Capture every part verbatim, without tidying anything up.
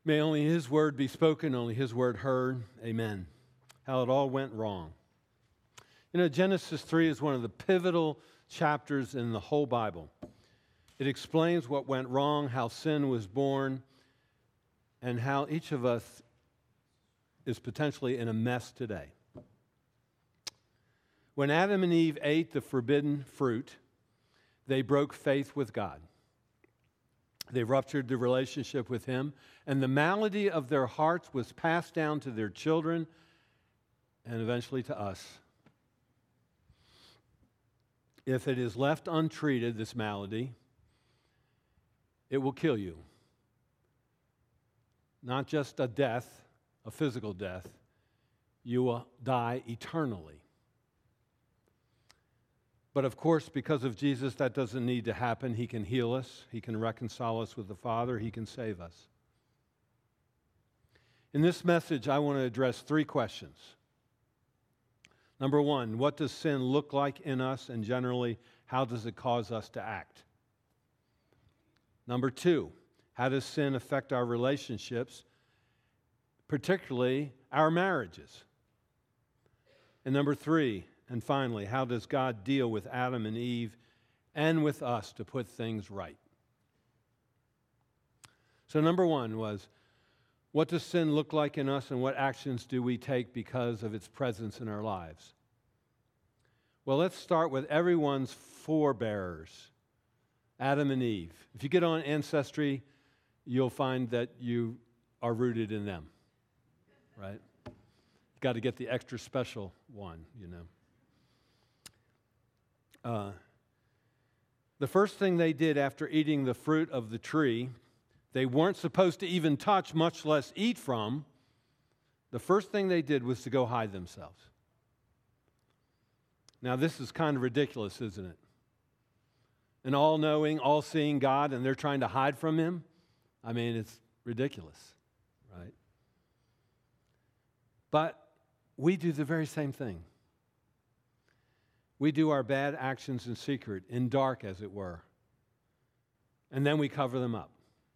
May only His word be spoken, only His word heard. Amen. How it all went wrong. You know, Genesis three is one of the pivotal chapters in the whole Bible. It explains what went wrong, how sin was born, and how each of us is potentially in a mess today. When Adam and Eve ate the forbidden fruit, they broke faith with God. They ruptured the relationship with Him, and the malady of their hearts was passed down to their children and eventually to us. If it is left untreated, this malady, it will kill you. Not just a death, a physical death, you will die eternally. But of course, because of Jesus, that doesn't need to happen. He can heal us. He can reconcile us with the Father. He can save us. In this message, I want to address three questions. Number one, what does sin look like in us, and generally, how does it cause us to act? Number two, how does sin affect our relationships, particularly our marriages? And number three, and finally, how does God deal with Adam and Eve and with us to put things right? So number one was, what does sin look like in us, and what actions do we take because of its presence in our lives? Well, let's start with everyone's forebearers, Adam and Eve. If you get on Ancestry, you'll find that you are rooted in them, right? You've got to get the extra special one, you know. Uh, the first thing they did after eating the fruit of the tree, they weren't supposed to even touch, much less eat from. The first thing they did was to go hide themselves. Now, this is kind of ridiculous, isn't it? An all-knowing, all-seeing God, and they're trying to hide from Him? I mean, it's ridiculous, right? But we do the very same thing. We do our bad actions in secret, in dark, as it were, and then we cover them up.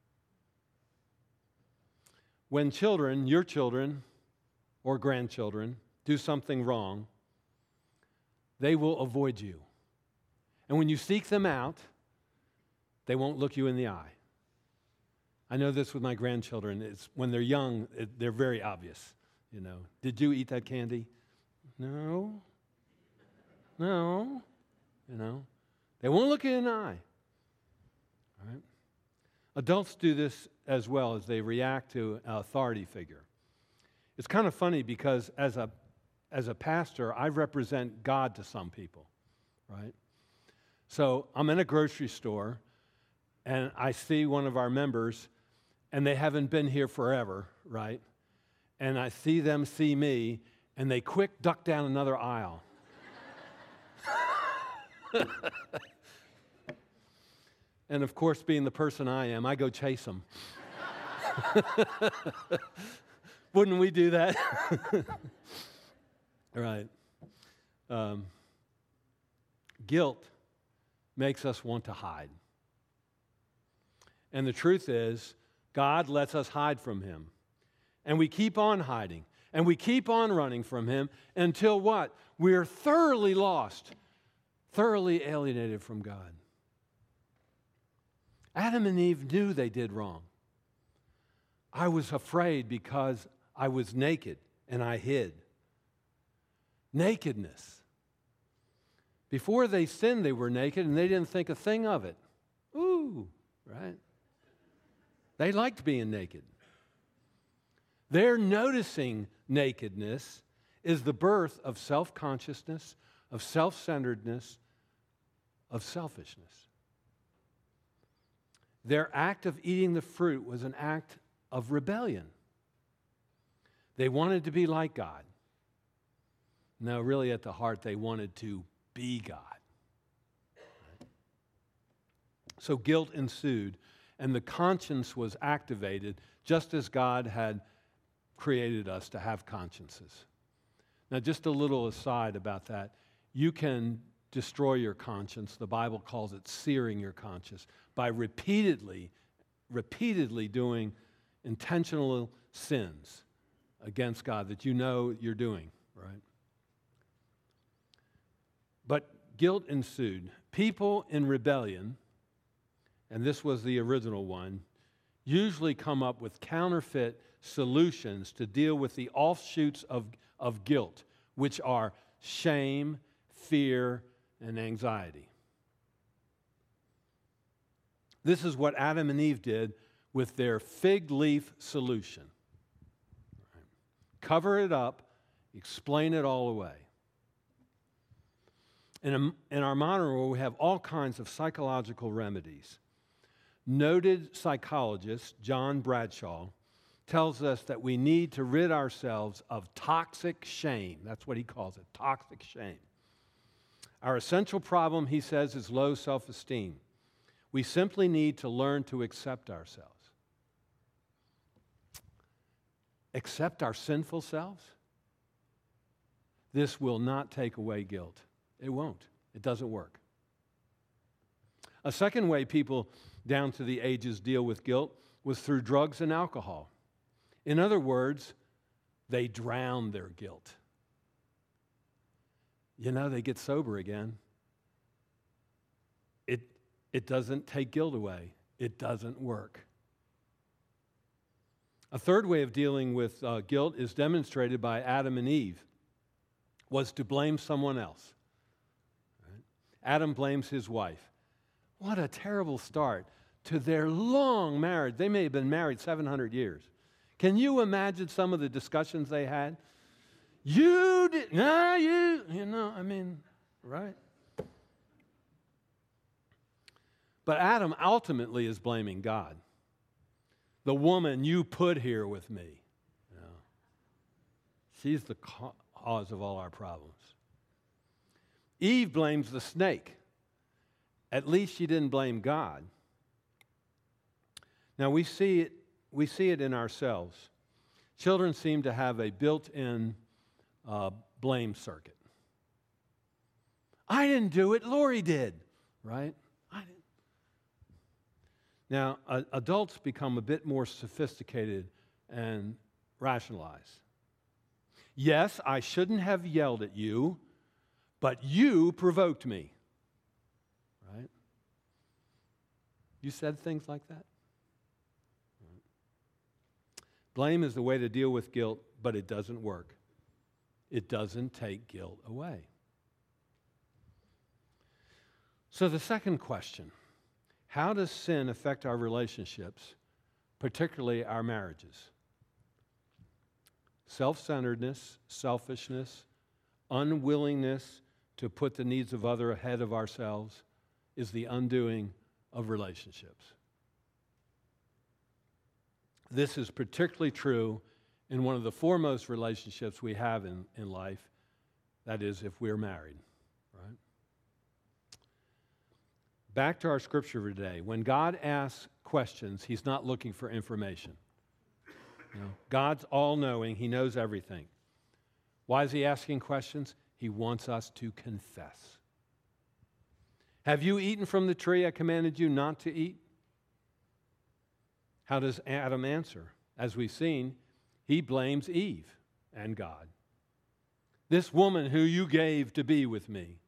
When children, your children or grandchildren, do something wrong, they will avoid you. And when you seek them out, they won't look you in the eye. I know this with my grandchildren. It's when they're young, it, they're very obvious. You know, did you eat that candy? No. No. You know, they won't look you in the eye. All right? Adults do this as well as they react to an authority figure. It's kind of funny because as a as a pastor, I represent God to some people, right? So I'm in a grocery store, and I see one of our members, and they haven't been here forever, right? And I see them see me, and they quick duck down another aisle. And of course, being the person I am, I go chase them. Wouldn't we do that? Right. Um, guilt makes us want to hide. And the truth is, God lets us hide from Him. And we keep on hiding. And we keep on running from Him until what? We're thoroughly lost, thoroughly alienated from God. Adam and Eve knew they did wrong. I was afraid because I was naked and I hid. Nakedness. Before they sinned, they were naked and they didn't think a thing of it. Ooh, right? They liked being naked. Their noticing nakedness is the birth of self-consciousness, of self-centeredness, of selfishness. Their act of eating the fruit was an act of rebellion. They wanted to be like God. No, really at the heart, they wanted to be God. Right? So guilt ensued, and the conscience was activated just as God had created us to have consciences. Now, just a little aside about that. You can destroy your conscience. The Bible calls it searing your conscience by repeatedly, repeatedly doing intentional sins against God that you know you're doing, right? But guilt ensued. People in rebellion, and this was the original one, usually come up with counterfeit solutions to deal with the offshoots of, of guilt, which are shame, fear, and anxiety. This is what Adam and Eve did with their fig leaf solution. Right. Cover it up, explain it all away. In, a, in our modern world, we have all kinds of psychological remedies. Noted psychologist John Bradshaw tells us that we need to rid ourselves of toxic shame. That's what he calls it, toxic shame. Our essential problem, he says, is low self-esteem. We simply need to learn to accept ourselves. Accept our sinful selves? This will not take away guilt. It won't. It doesn't work. A second way people down to the ages deal with guilt was through drugs and alcohol. In other words, they drown their guilt. You know, they get sober again. It, it doesn't take guilt away. It doesn't work. A third way of dealing with uh, guilt is demonstrated by Adam and Eve, was to blame someone else. Right? Adam blames his wife. What a terrible start to their long marriage. They may have been married seven hundred years. Can you imagine some of the discussions they had? You did, no, you, you know, I mean, right? But Adam ultimately is blaming God. The woman you put here with me, you know, she's the cause of all our problems. Eve blames the snake. At least she didn't blame God. Now we see it, we see it in ourselves. Children seem to have a built-in uh, blame circuit. I didn't do it, Lori did, right? I didn't. Now, uh, adults become a bit more sophisticated and rationalize. Yes, I shouldn't have yelled at you, but you provoked me. Right? You said things like that? Right. Blame is the way to deal with guilt, but it doesn't work. It doesn't take guilt away. So the second question, how does sin affect our relationships, particularly our marriages? Self-centeredness, selfishness, unwillingness to put the needs of others ahead of ourselves is the undoing of relationships. This is particularly true in one of the foremost relationships we have in, in life, that is, if we're married, right? Back to our scripture for today. When God asks questions, he's not looking for information. You know, God's all-knowing. He knows everything. Why is he asking questions? He wants us to confess. Have you eaten from the tree I commanded you not to eat? How does Adam answer? As we've seen, he blames Eve and God. This woman who you gave to be with me.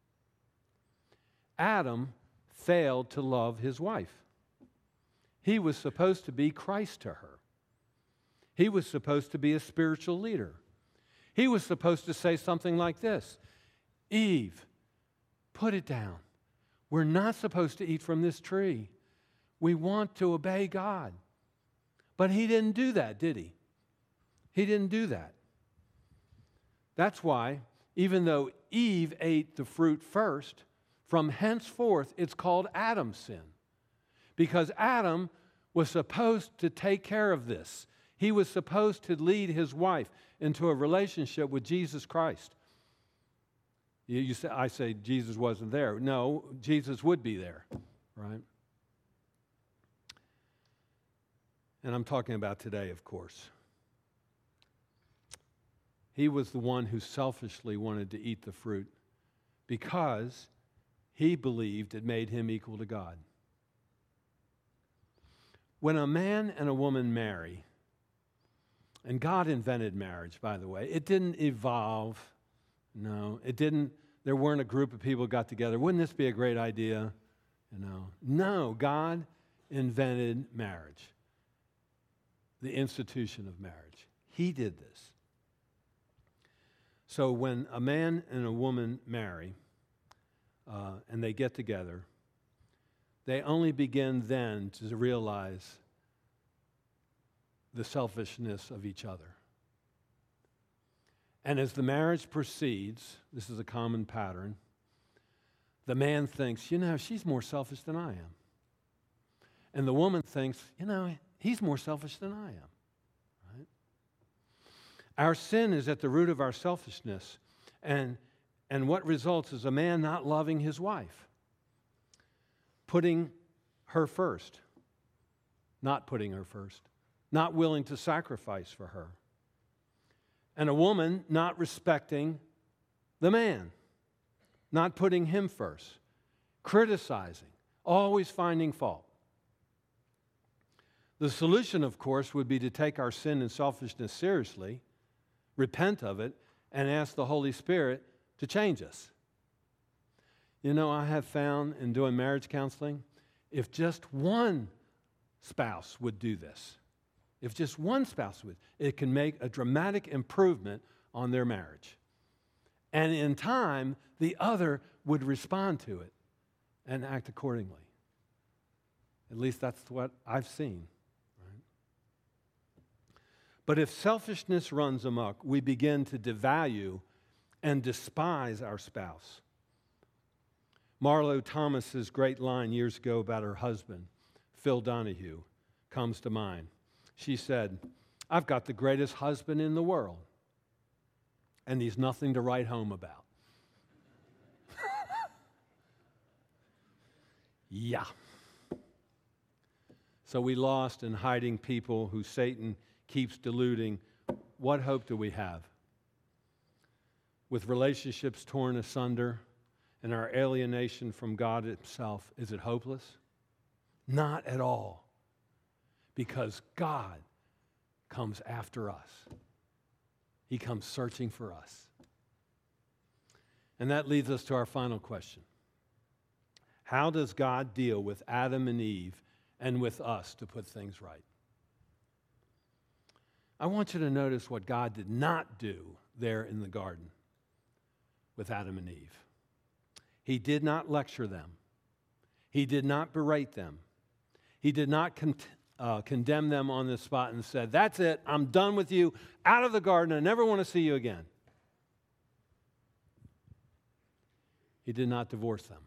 Adam failed to love his wife. He was supposed to be Christ to her. He was supposed to be a spiritual leader. He was supposed to say something like this, Eve, put it down. We're not supposed to eat from this tree. We want to obey God. But he didn't do that, did he? He didn't do that. That's why, even though Eve ate the fruit first, from henceforth it's called Adam's sin. Because Adam was supposed to take care of this. He was supposed to lead his wife into a relationship with Jesus Christ. You, you say, I say Jesus wasn't there. No, Jesus would be there, right? And I'm talking about today, of course. He was the one who selfishly wanted to eat the fruit because he believed it made him equal to God. When a man and a woman marry, and God invented marriage, by the way, it didn't evolve. No, it didn't. There weren't a group of people who got together. Wouldn't this be a great idea? You know, no, God invented marriage, the institution of marriage. He did this. So when a man and a woman marry uh, and they get together, they only begin then to realize the selfishness of each other. And as the marriage proceeds, this is a common pattern, the man thinks, you know, she's more selfish than I am. And the woman thinks, you know, he's more selfish than I am. Right? Our sin is at the root of our selfishness. And, and what results is a man not loving his wife, putting her first, not putting her first, not willing to sacrifice for her. And a woman not respecting the man, not putting him first, criticizing, always finding fault. The solution, of course, would be to take our sin and selfishness seriously, repent of it, and ask the Holy Spirit to change us. You know, I have found in doing marriage counseling, if just one spouse would do this, if just one spouse would, it can make a dramatic improvement on their marriage. And in time, the other would respond to it and act accordingly. At least that's what I've seen. Right? But if selfishness runs amok, we begin to devalue and despise our spouse. Marlo Thomas's great line years ago about her husband, Phil Donahue, comes to mind. She said, "I've got the greatest husband in the world, and he's nothing to write home about." Yeah. So we lost in hiding people who Satan keeps deluding. What hope do we have? With relationships torn asunder and our alienation from God himself, is it hopeless? Not at all. Because God comes after us. He comes searching for us. And that leads us to our final question. How does God deal with Adam and Eve and with us to put things right? I want you to notice what God did not do there in the garden with Adam and Eve. He did not lecture them. He did not berate them. He did not con- uh, condemn them on the spot and said, "That's it, I'm done with you, out of the garden, I never want to see you again." He did not divorce them.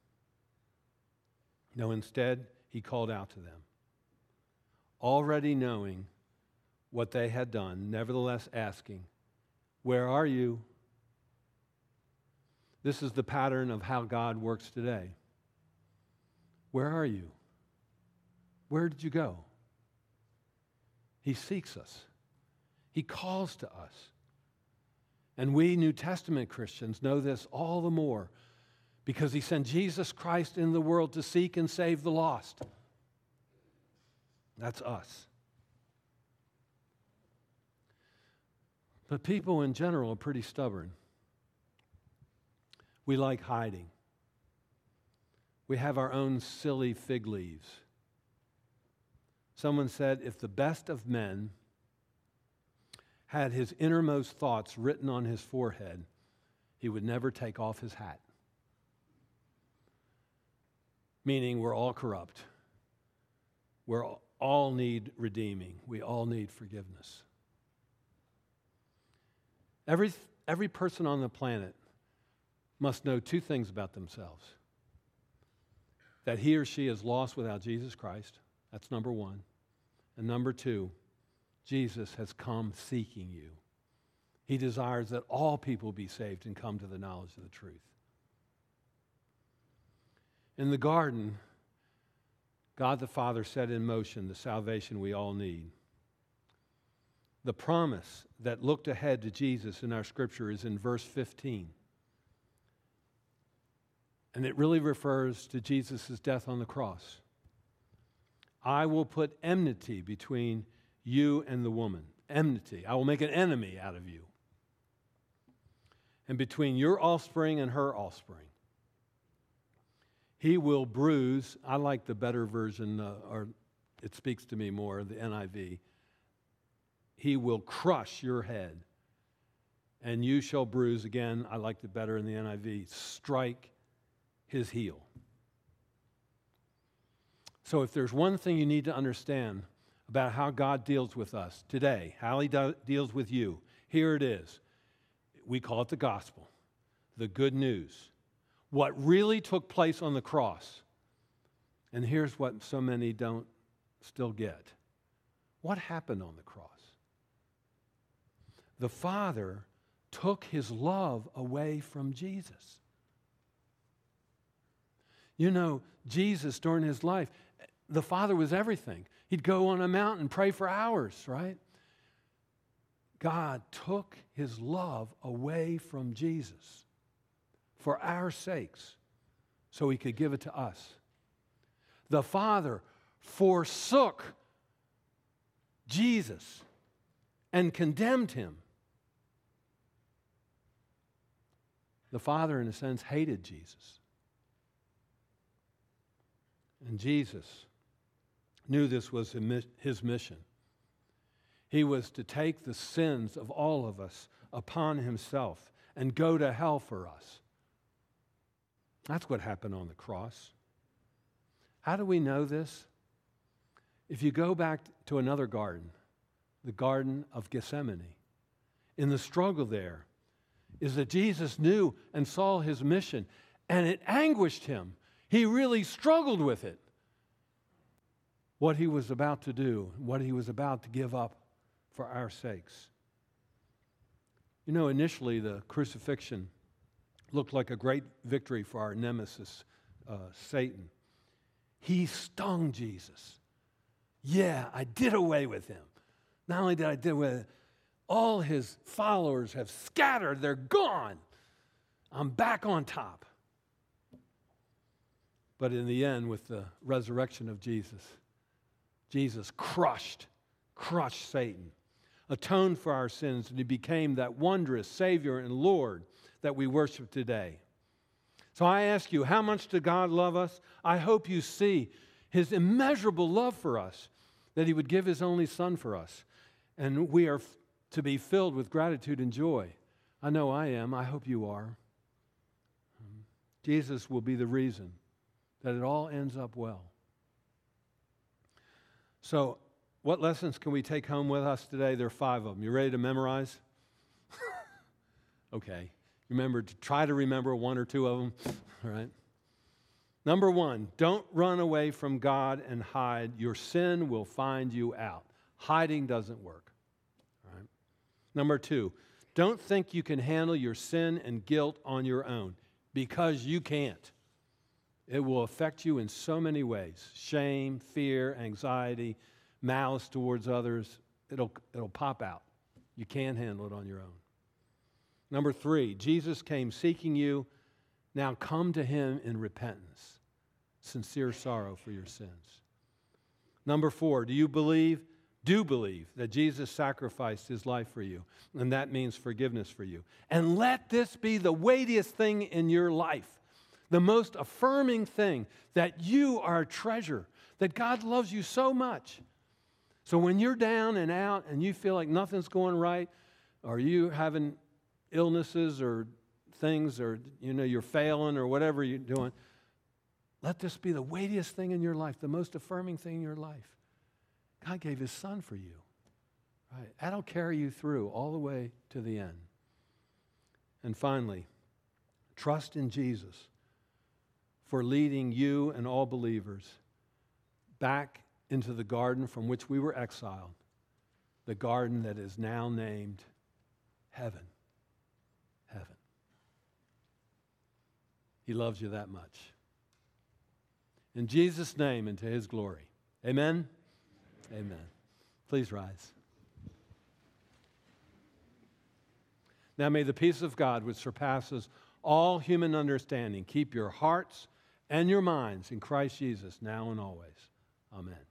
No, instead, he called out to them, already knowing what they had done, nevertheless asking, "Where are you?" This is the pattern of how God works today. Where are you? Where did you go? He seeks us. He calls to us. And we New Testament Christians know this all the more because he sent Jesus Christ in the world to seek and save the lost. That's us. But people in general are pretty stubborn. We like hiding. We have our own silly fig leaves. Someone said, if the best of men had his innermost thoughts written on his forehead, he would never take off his hat. Meaning we're all corrupt. We all need redeeming. We all need forgiveness. Every, every person on the planet must know two things about themselves. That he or she is lost without Jesus Christ. That's number one. And number two, Jesus has come seeking you. He desires that all people be saved and come to the knowledge of the truth. In the garden, God the Father set in motion the salvation we all need. The promise that looked ahead to Jesus in our scripture is in verse fifteen. And it really refers to Jesus' death on the cross. I will put enmity between you and the woman. Enmity. I will make an enemy out of you. And between your offspring and her offspring. He will bruise. I like the better version, uh, or it speaks to me more, the N I V. He will crush your head, and you shall bruise. Again, I liked it better in the N I V. Strike his heel. So if there's one thing you need to understand about how God deals with us today, how he do- deals with you, here it is. We call it the gospel, the good news. What really took place on the cross. And here's what so many don't still get. What happened on the cross? The Father took his love away from Jesus. You know, Jesus during his life, the Father was everything. He'd go on a mountain, pray for hours, right? God took his love away from Jesus for our sakes, so he could give it to us. The Father forsook Jesus and condemned him. The Father, in a sense, hated Jesus. And Jesus knew this was his mission. He was to take the sins of all of us upon himself and go to hell for us. That's what happened on the cross. How do we know this? If you go back to another garden, the Garden of Gethsemane, in the struggle there is that Jesus knew and saw his mission, and it anguished him. He really struggled with it. What he was about to do, what he was about to give up for our sakes. You know, initially the crucifixion looked like a great victory for our nemesis, uh, Satan. He stung Jesus. Yeah, I did away with him. Not only did I do away with it, all his followers have scattered. They're gone. I'm back on top. But in the end, with the resurrection of Jesus, Jesus crushed, crushed Satan, atoned for our sins, and he became that wondrous Savior and Lord that we worship today. So I ask you, how much did God love us? I hope you see his immeasurable love for us, that he would give his only Son for us. And we are f- to be filled with gratitude and joy. I know I am. I hope you are. Um, Jesus will be the reason that it all ends up well. So, what lessons can we take home with us today? There are five of them. You ready to memorize? Okay. Remember to try to remember one or two of them, all right? Number one, don't run away from God and hide. Your sin will find you out. Hiding doesn't work, all right? Number two, don't think you can handle your sin and guilt on your own, because you can't. It will affect you in so many ways. Shame, fear, anxiety, malice towards others. It'll, it'll pop out. You can't handle it on your own. Number three, Jesus came seeking you. Now come to him in repentance, sincere sorrow for your sins. Number four, do you believe, do believe that Jesus sacrificed his life for you, and that means forgiveness for you. And let this be the weightiest thing in your life, the most affirming thing, that you are a treasure, that God loves you so much. So when you're down and out and you feel like nothing's going right, or you having illnesses or things, or you know you're failing or whatever you're doing, let this be the weightiest thing in your life, the most affirming thing in your life. God gave his Son for you. Right? That'll carry you through all the way to the end. And finally, trust in Jesus for leading you and all believers back into the garden from which we were exiled, the garden that is now named heaven. Heaven. He loves you that much. In Jesus' name and to his glory. Amen? Amen. Please rise. Now may the peace of God, which surpasses all human understanding, keep your hearts and your minds in Christ Jesus now and always. Amen.